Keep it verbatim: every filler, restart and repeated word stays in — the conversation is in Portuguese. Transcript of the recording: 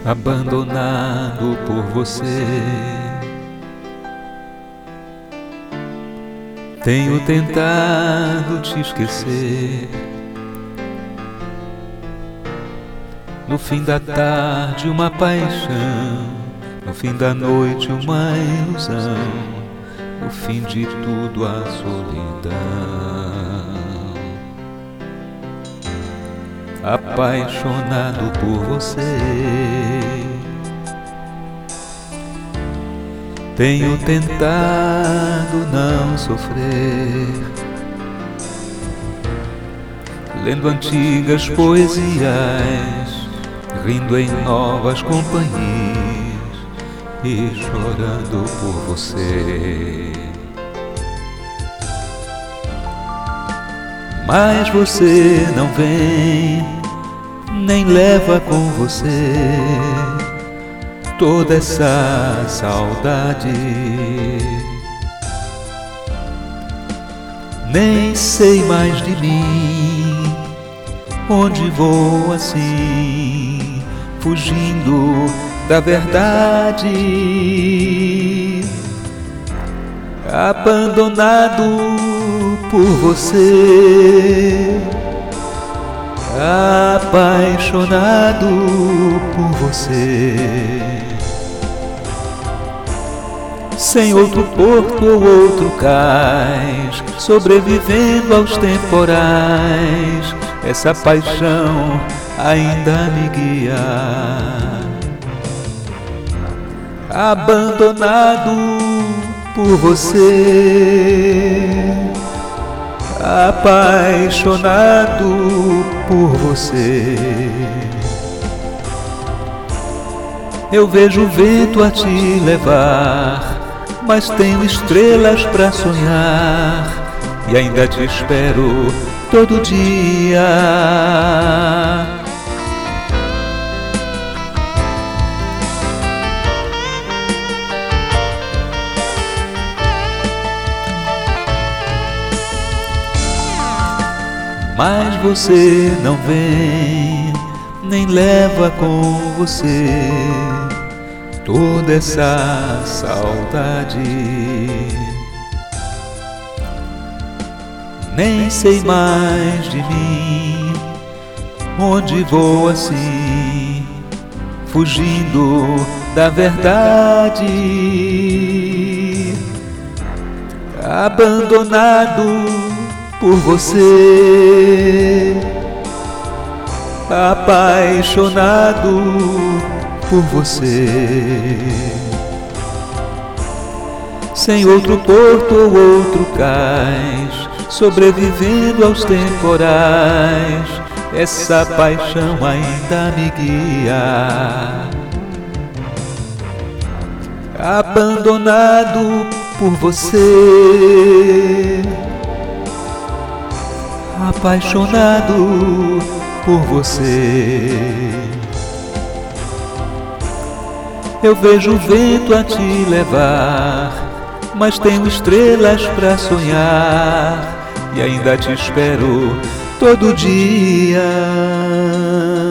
abandonado por você. Tenho tentado te esquecer. No fim da tarde uma paixão, no fim da noite uma ilusão, no fim de tudo a solidão. Apaixonado por você, tenho tentado não sofrer, lendo antigas poesias, rindo em novas companhias e chorando por você. Mas você não vem, nem leva com você toda essa saudade. Nem sei mais de mim, onde vou assim, fugindo da verdade. Abandonado por você, apaixonado por você, sem outro porto ou outro cais, sobrevivendo aos temporais, essa paixão ainda me guia. Abandonado por você, apaixonado por você, eu vejo o vento a te levar, mas tenho estrelas pra sonhar e ainda te espero todo dia. Mas você não vem, nem leva com você toda essa saudade. Nem sei mais de mim, onde vou assim, fugindo da verdade. Abandonado por você, apaixonado por você, sem outro porto ou outro cais, sobrevivendo aos temporais, essa paixão ainda me guia. Abandonado por você, apaixonado por você, eu vejo o vento a te levar, mas tenho estrelas pra sonhar e ainda te espero todo dia.